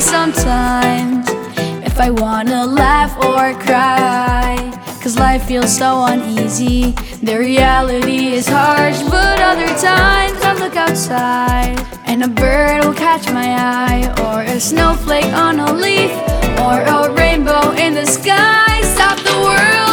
sometimes if I wanna laugh or cry, 'cause life feels so uneasy. The reality is harsh, but other times I look outside and a bird will catch my eye, or a snowflake on a leaf, or a rainbow in the sky. Stop the world